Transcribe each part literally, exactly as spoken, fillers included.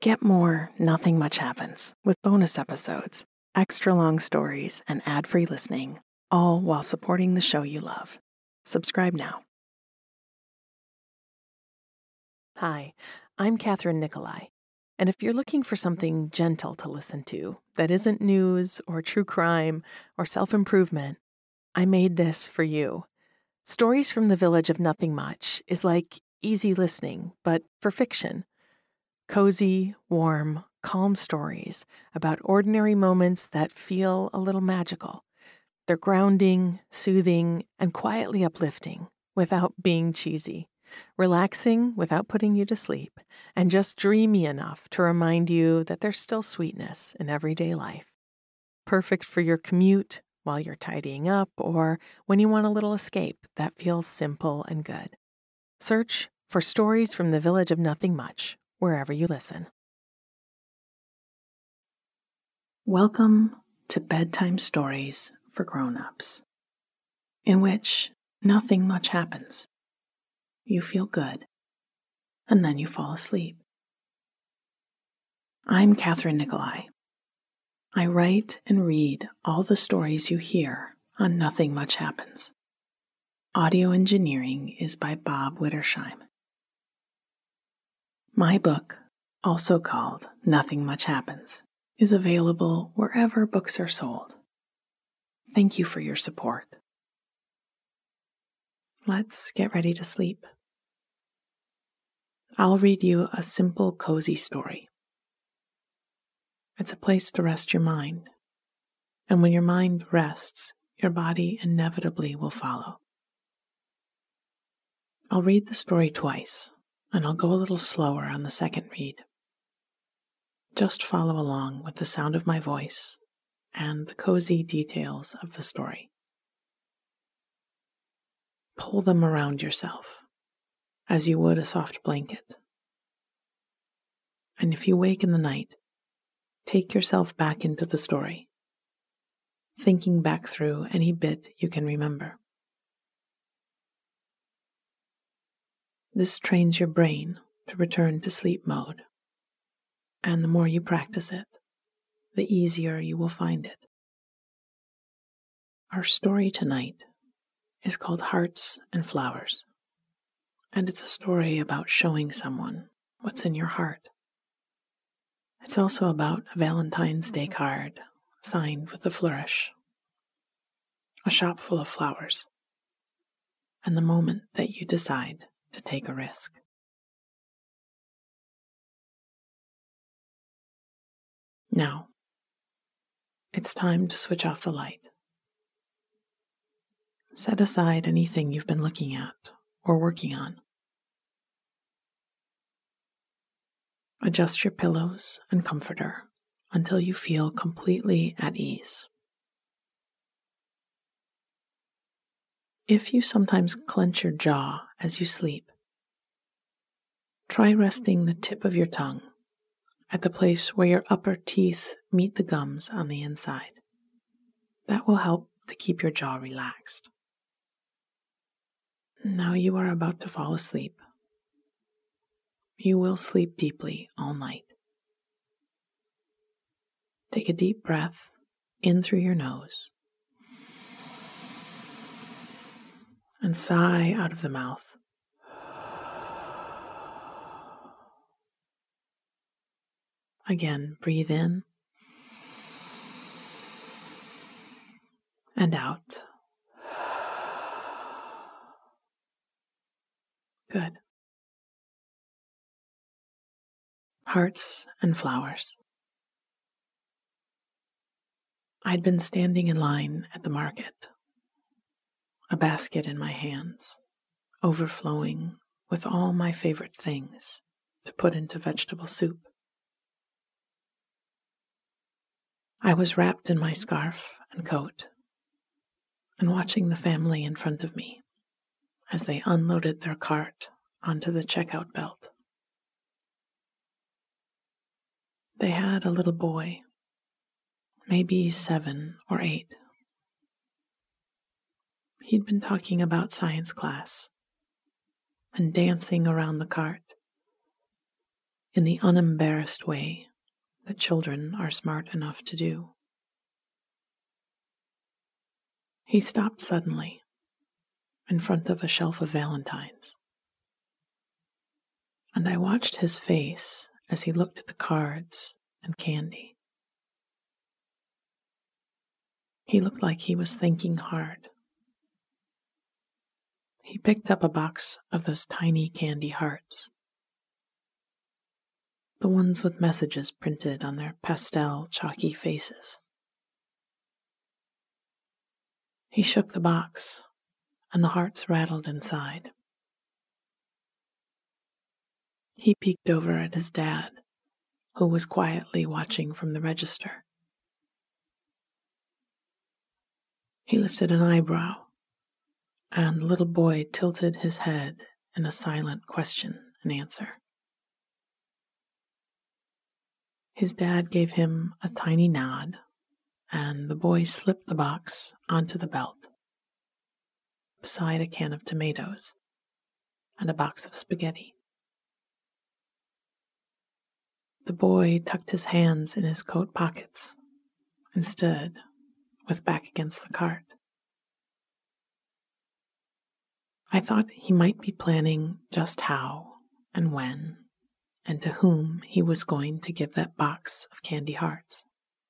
Get more Nothing Much Happens with bonus episodes, extra long stories, and ad-free listening, all while supporting the show you love. Subscribe now. Hi, I'm Catherine Nicolai, and if you're looking for something gentle to listen to that isn't news or true crime or self-improvement, I made this for you. Stories from the Village of Nothing Much is like easy listening, but for fiction. Cozy, warm, calm stories about ordinary moments that feel a little magical. They're grounding, soothing, and quietly uplifting without being cheesy. Relaxing without putting you to sleep, and just dreamy enough to remind you that there's still sweetness in everyday life. Perfect for your commute, while you're tidying up, or when you want a little escape that feels simple and good. Search for Stories from the Village of Nothing Much wherever you listen. Welcome to Bedtime Stories for Grown-ups, in which nothing much happens. You feel good, and then you fall asleep. I'm Catherine Nicolai. I write and read all the stories you hear on Nothing Much Happens. Audio engineering is by Bob Wittersheim. My book, also called Nothing Much Happens, is available wherever books are sold. Thank you for your support. Let's get ready to sleep. I'll read you a simple, cozy story. It's a place to rest your mind, and when your mind rests, your body inevitably will follow. I'll read the story twice, and I'll go a little slower on the second read. Just follow along with the sound of my voice and the cozy details of the story. Pull them around yourself as you would a soft blanket. And if you wake in the night, take yourself back into the story, thinking back through any bit you can remember. This trains your brain to return to sleep mode, and the more you practice it, the easier you will find it. Our story tonight is called Hearts and Flowers, and it's a story about showing someone what's in your heart. It's also about a Valentine's Day card signed with a flourish, a shop full of flowers, and the moment that you decide to take a risk. Now, it's time to switch off the light. Set aside anything you've been looking at or working on. Adjust your pillows and comforter until you feel completely at ease. If you sometimes clench your jaw as you sleep, try resting the tip of your tongue at the place where your upper teeth meet the gums on the inside. That will help to keep your jaw relaxed. Now you are about to fall asleep. You will sleep deeply all night. Take a deep breath in through your nose and sigh out of the mouth. Again, breathe in and out. Good. Hearts and flowers. I'd been standing in line at the market, a basket in my hands, overflowing with all my favorite things to put into vegetable soup. I was wrapped in my scarf and coat and watching the family in front of me as they unloaded their cart onto the checkout belt. They had a little boy, maybe seven or eight. He'd been talking about science class and dancing around the cart, in the unembarrassed way that children are smart enough to do. He stopped suddenly in front of a shelf of valentines, and I watched his face as he looked at the cards and candy. He looked like he was thinking hard. He picked up a box of those tiny candy hearts, the ones with messages printed on their pastel, chalky faces. He shook the box, and the hearts rattled inside. He peeked over at his dad, who was quietly watching from the register. He lifted an eyebrow, and the little boy tilted his head in a silent question and answer. His dad gave him a tiny nod, and the boy slipped the box onto the belt, beside a can of tomatoes and a box of spaghetti. The boy tucked his hands in his coat pockets and stood with back against the cart. I thought he might be planning just how and when and to whom he was going to give that box of candy hearts.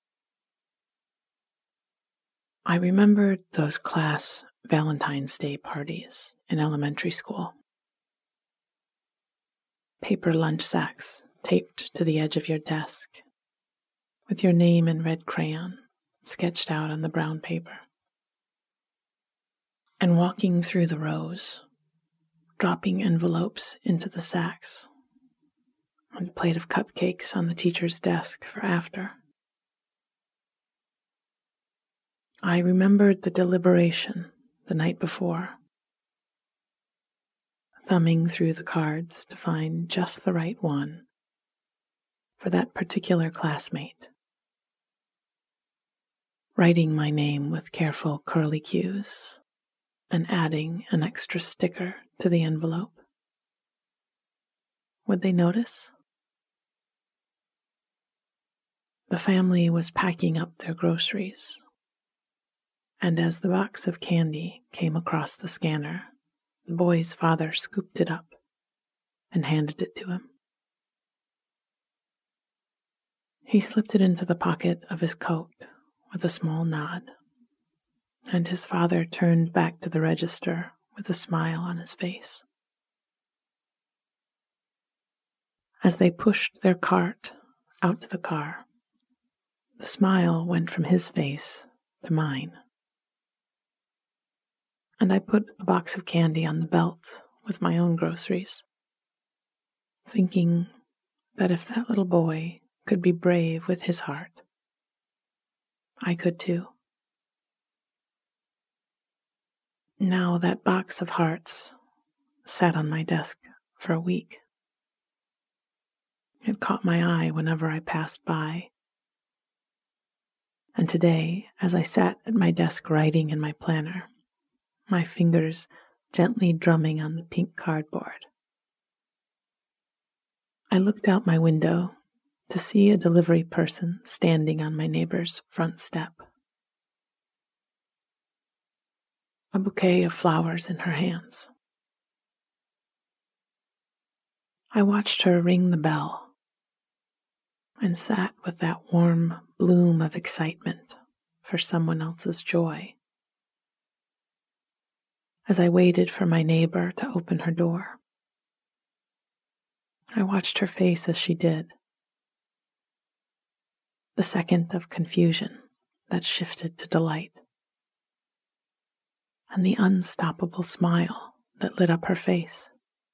I remembered those class Valentine's Day parties in elementary school. Paper lunch sacks taped to the edge of your desk, with your name in red crayon sketched out on the brown paper. And walking through the rows, dropping envelopes into the sacks, and a plate of cupcakes on the teacher's desk for after. I remembered the deliberation the night before, thumbing through the cards to find just the right one for that particular classmate, writing my name with careful curlicues and adding an extra sticker to the envelope. Would they notice? The family was packing up their groceries, and as the box of candy came across the scanner, the boy's father scooped it up and handed it to him. He slipped it into the pocket of his coat with a small nod, and his father turned back to the register with a smile on his face. As they pushed their cart out to the car, the smile went from his face to mine, and I put a box of candy on the belt with my own groceries, thinking that if that little boy could be brave with his heart, I could too. Now that box of hearts sat on my desk for a week. It caught my eye whenever I passed by. And today, as I sat at my desk writing in my planner, my fingers gently drumming on the pink cardboard, I looked out my window to see a delivery person standing on my neighbor's front step, a bouquet of flowers in her hands. I watched her ring the bell and sat with that warm bloom of excitement for someone else's joy as I waited for my neighbor to open her door. I watched her face as she did, the second of confusion that shifted to delight, and the unstoppable smile that lit up her face.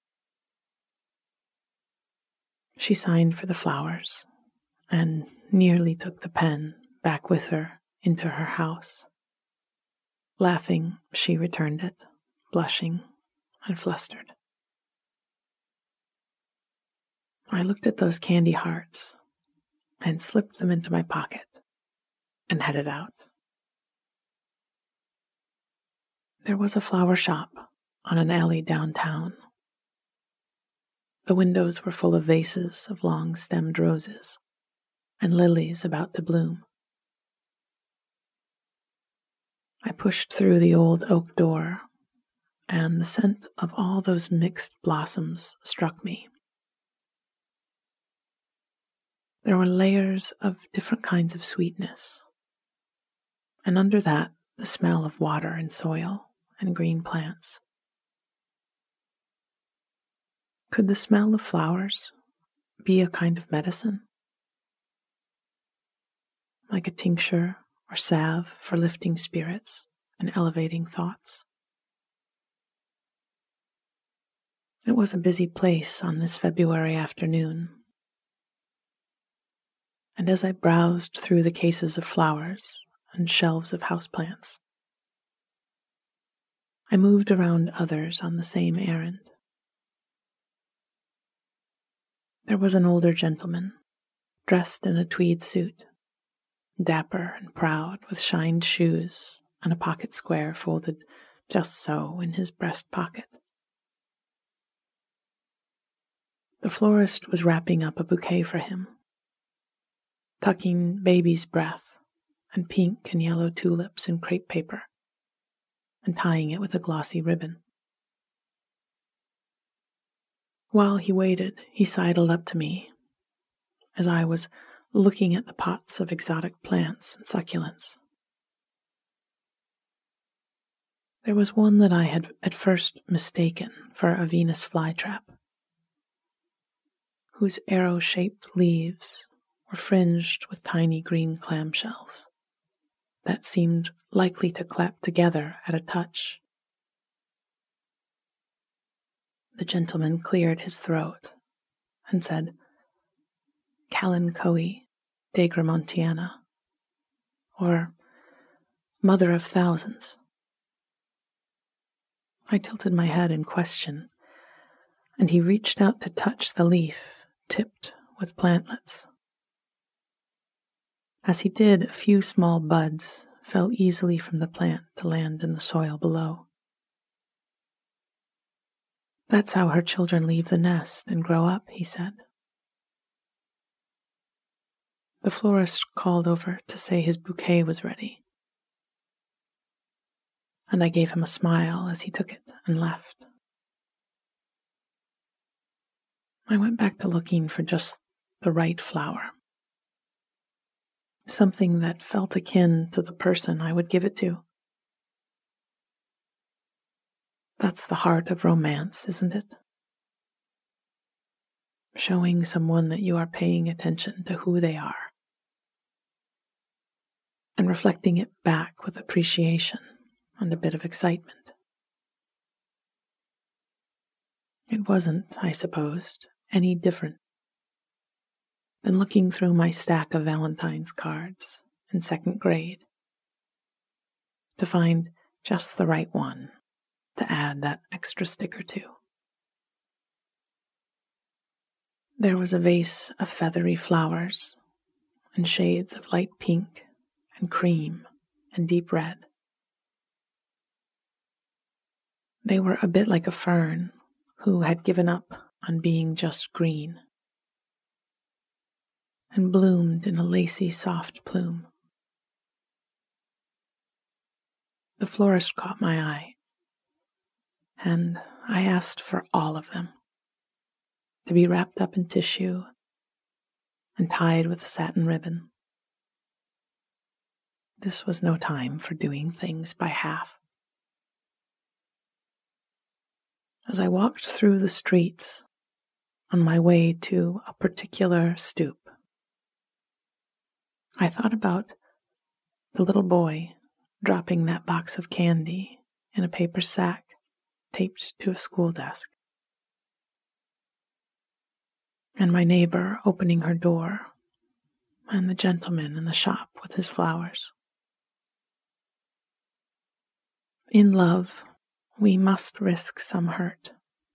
She signed for the flowers and nearly took the pen back with her into her house. Laughing, she returned it, blushing and flustered. I looked at those candy hearts and slipped them into my pocket and headed out. There was a flower shop on an alley downtown, The windows were full of vases of long-stemmed roses and lilies about to bloom. I pushed through the old oak door, and the scent of all those mixed blossoms struck me. There were layers of different kinds of sweetness, and under that, the smell of water and soil and green plants. Could the smell of flowers be a kind of medicine? Like a tincture or salve for lifting spirits and elevating thoughts? It was a busy place on this February afternoon, and as I browsed through the cases of flowers and shelves of houseplants, I moved around others on the same errand. There was an older gentleman, dressed in a tweed suit, dapper and proud, with shined shoes and a pocket square folded just so in his breast pocket. The florist was wrapping up a bouquet for him, tucking baby's breath and pink and yellow tulips in crepe paper, and tying it with a glossy ribbon. While he waited, he sidled up to me as I was looking at the pots of exotic plants and succulents. There was one that I had at first mistaken for a Venus flytrap, whose arrow-shaped leaves were fringed with tiny green clamshells that seemed likely to clap together at a touch. The gentleman cleared his throat and said, Kalanchoe dagramontiana, or Mother of Thousands. I tilted my head in question, and he reached out to touch the leaf tipped with plantlets. As he did, a few small buds fell easily from the plant to land in the soil below. That's how her children leave the nest and grow up, he said. The florist called over to say his bouquet was ready, and I gave him a smile as he took it and left. I went back to looking for just the right flower, something that felt akin to the person I would give it to. That's the heart of romance, isn't it? Showing someone that you are paying attention to who they are, and reflecting it back with appreciation and a bit of excitement. It wasn't, I supposed, any different than looking through my stack of Valentine's cards in second grade to find just the right one to add that extra stick or two. There was a vase of feathery flowers in shades of light pink and cream and deep red. They were a bit like a fern who had given up on being just green and bloomed in a lacy, soft plume. The florist caught my eye, and I asked for all of them, to be wrapped up in tissue and tied with a satin ribbon. This was no time for doing things by half. As I walked through the streets on my way to a particular stoop, I thought about the little boy dropping that box of candy in a paper sack taped to a school desk, and my neighbor opening her door, and the gentleman in the shop with his flowers. In love, we must risk some hurt,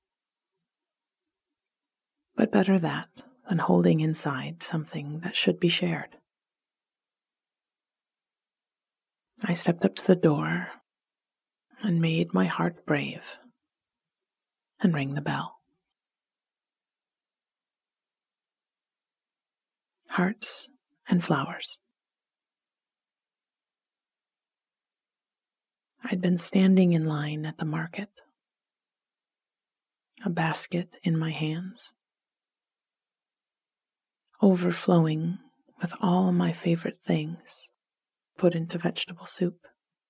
but better that than holding inside something that should be shared. I stepped up to the door and made my heart brave and rang the bell. hearts, and flowers. I'd been standing in line at the market, a basket in my hands, overflowing with all my favorite things put into vegetable soup.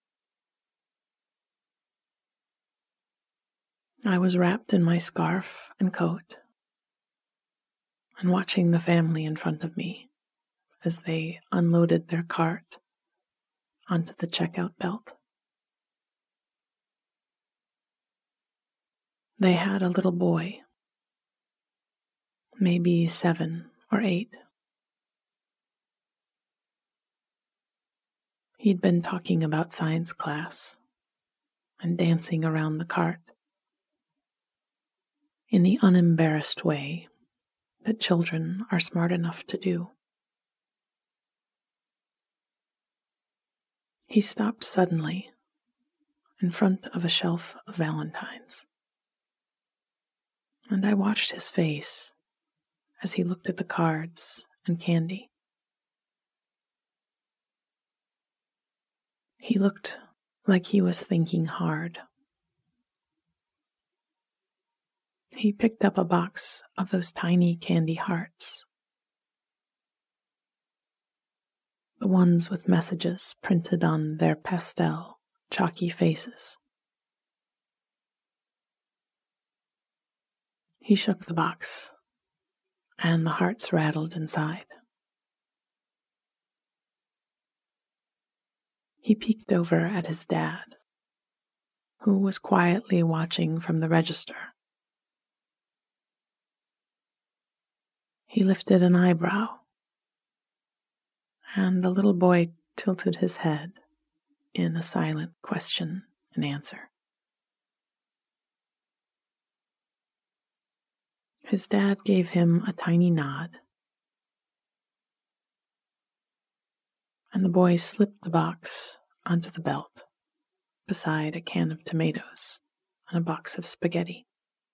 I was wrapped in my scarf and coat and watching the family in front of me as they unloaded their cart onto the checkout belt. They had a little boy, maybe seven or eight. He'd been talking about science class and dancing around the cart in the unembarrassed way that children are smart enough to do. He stopped suddenly in front of a shelf of valentines, and I watched his face as he looked at the cards and candy. He looked like he was thinking hard. He picked up a box of those tiny candy hearts, the ones with messages printed on their pastel, chalky faces. He shook the box, and the hearts rattled inside. He peeked over at his dad, who was quietly watching from the register. He lifted an eyebrow, and the little boy tilted his head in a silent question and answer. His dad gave him a tiny nod, and the boy slipped the box onto the belt beside a can of tomatoes and a box of spaghetti.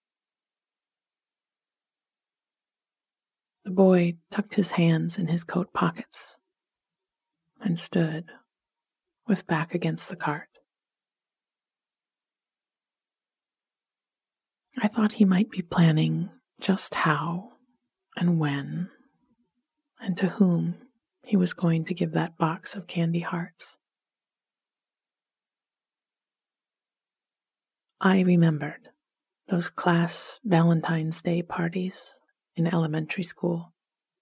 The boy tucked his hands in his coat pockets and stood with back against the cart. I thought he might be planning just how and when and to whom he was going to give that box of candy hearts. I remembered those class Valentine's Day parties in elementary school.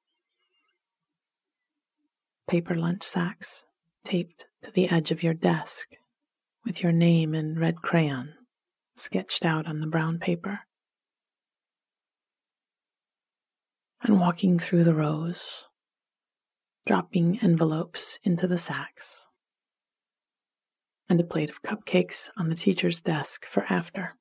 Paper lunch sacks taped to the edge of your desk with your name in red crayon sketched out on the brown paper. And walking through the rows, dropping envelopes into the sacks, and a plate of cupcakes on the teacher's desk for after.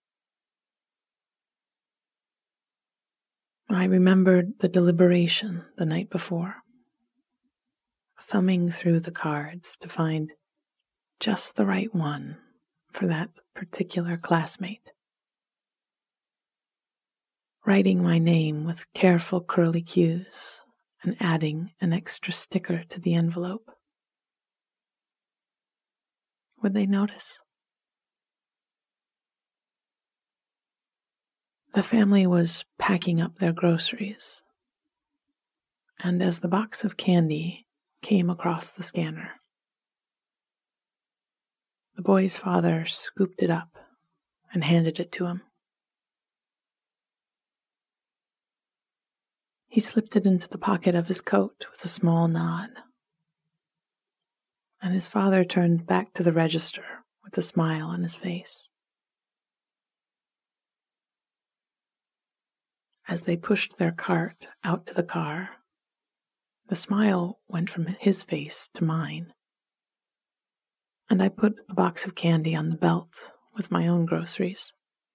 I remembered the deliberation the night before, thumbing through the cards to find just the right one for that particular classmate, writing my name with careful curly cues and adding an extra sticker to the envelope. Would they notice? The family was packing up their groceries, and as the box of candy came across the scanner, the boy's father scooped it up and handed it to him. He slipped it into the pocket of his coat with a small nod, and his father turned back to the register with a smile on his face. As they pushed their cart out to the car, the smile went from his face to mine, and I put a box of candy on the belt with my own groceries,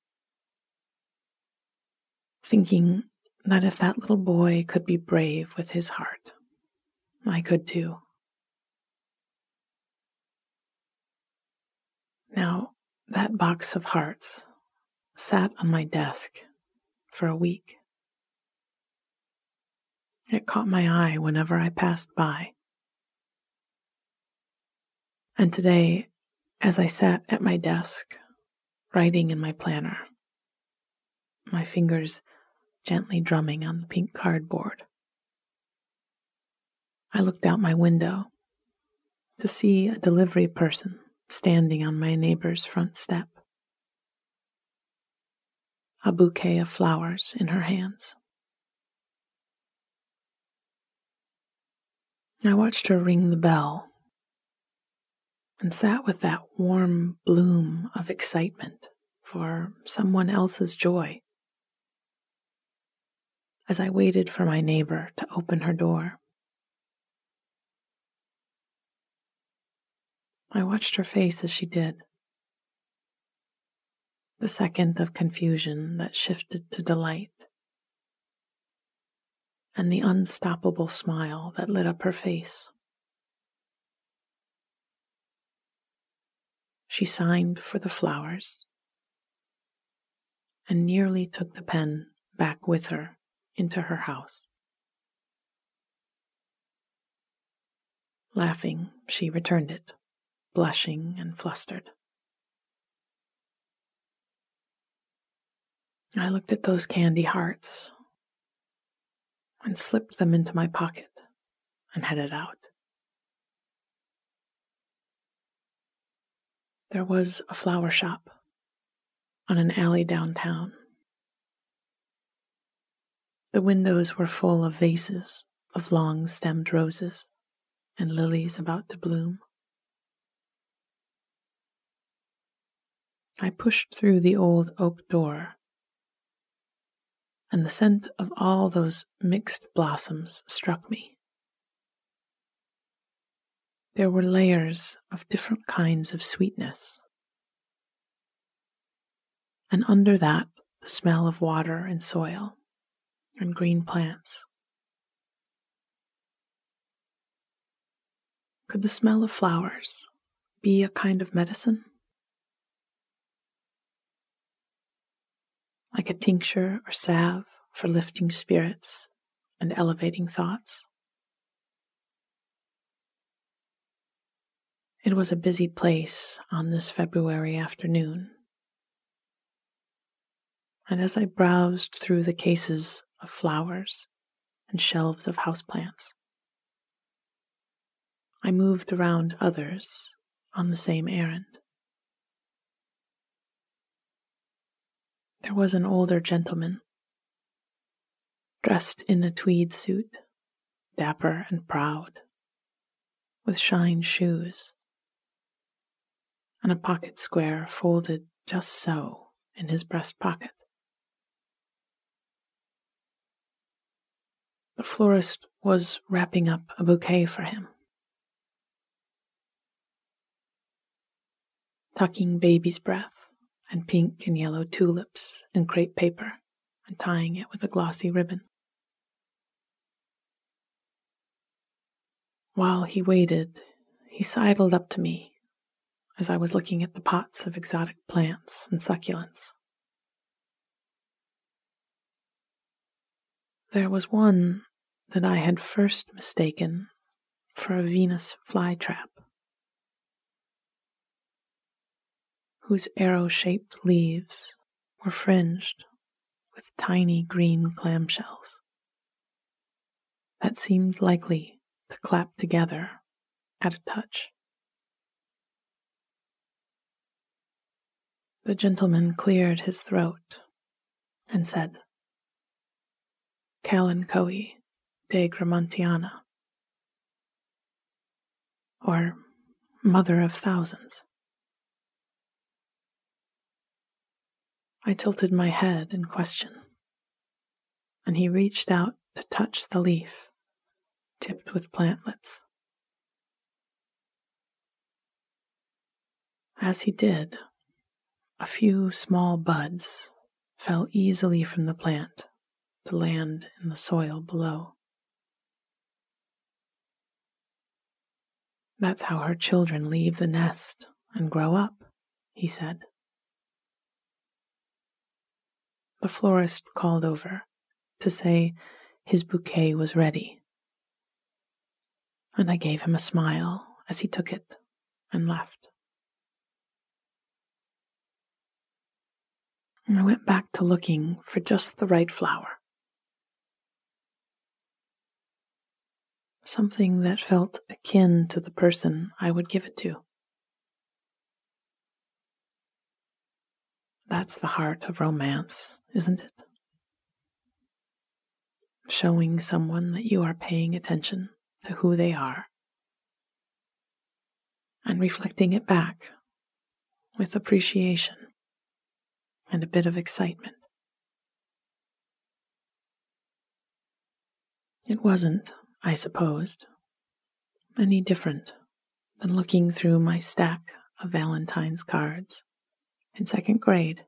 thinking that if that little boy could be brave with his heart, I could too. Now, that box of hearts sat on my desk for a week. It caught my eye whenever I passed by. And today, as I sat at my desk, writing in my planner, my fingers gently drumming on the pink cardboard, I looked out my window to see a delivery person standing on my neighbor's front step, a bouquet of flowers in her hands. I watched her ring the bell and sat with that warm bloom of excitement for someone else's joy as I waited for my neighbor to open her door. I watched her face as she did, the second of confusion that shifted to delight, and the unstoppable smile that lit up her face. She signed for the flowers and nearly took the pen back with her into her house. Laughing, she returned it, blushing and flustered. I looked at those candy hearts and slipped them into my pocket and headed out. There was a flower shop on an alley downtown. The windows were full of vases of long-stemmed roses and lilies about to bloom. I pushed through the old oak door, and the scent of all those mixed blossoms struck me. There were layers of different kinds of sweetness, and under that, the smell of water and soil and green plants. Could the smell of flowers be a kind of medicine? Like a tincture or salve for lifting spirits and elevating thoughts? It was a busy place on this February afternoon, and as I browsed through the cases of flowers and shelves of houseplants, I moved around others on the same errand. There was an older gentleman, dressed in a tweed suit, dapper and proud, with shined shoes, and a pocket square folded just so in his breast pocket. The florist was wrapping up a bouquet for him, tucking baby's breath and pink and yellow tulips in crepe paper and tying it with a glossy ribbon. While he waited, he sidled up to me as I was looking at the pots of exotic plants and succulents. There was one that I had first mistaken for a Venus flytrap, whose arrow-shaped leaves were fringed with tiny green clamshells that seemed likely to clap together at a touch. The gentleman cleared his throat and said, Kalanchoe dagramontiana, or Mother of Thousands. I tilted my head in question, and he reached out to touch the leaf, tipped with plantlets. As he did, a few small buds fell easily from the plant to land in the soil below. That's how her children leave the nest and grow up, he said. The florist called over to say his bouquet was ready, and I gave him a smile as he took it and left. And I went back to looking for just the right flower. Something that felt akin to the person I would give it to. That's the heart of romance, isn't it? Showing someone that you are paying attention to who they are and reflecting it back with appreciation and a bit of excitement. It wasn't, I supposed, any different than looking through my stack of Valentine's cards in second grade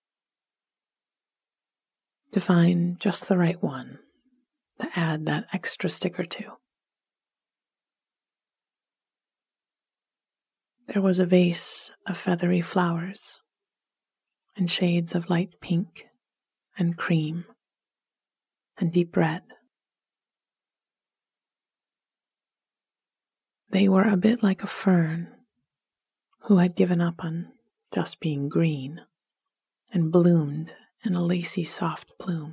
to find just the right one to add that extra sticker to. There was a vase of feathery flowers in shades of light pink and cream and deep red. They were a bit like a fern who had given up on just being green and bloomed in a lacy soft plume.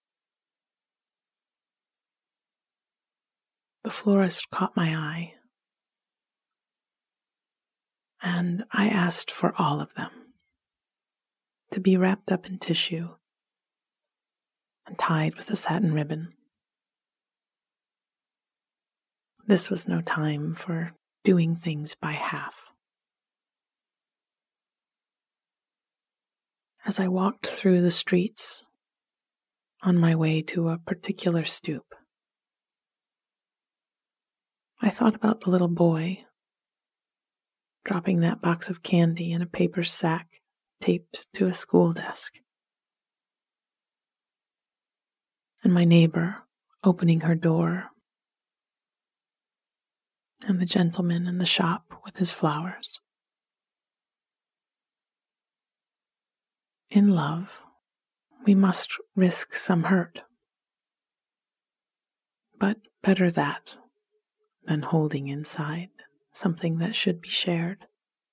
The florist caught my eye, and I asked for all of them to be wrapped up in tissue and tied with a satin ribbon. This was no time for doing things by half. As I walked through the streets on my way to a particular stoop, I thought about the little boy dropping that box of candy in a paper sack taped to a school desk, and my neighbor opening her door, and the gentleman in the shop with his flowers. In love, we must risk some hurt, but better that than holding inside something that should be shared.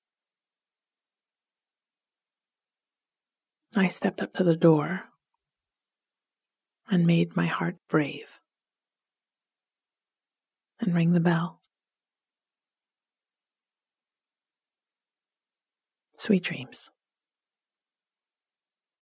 I stepped up to the door and made my heart brave and rang the bell. Sweet dreams.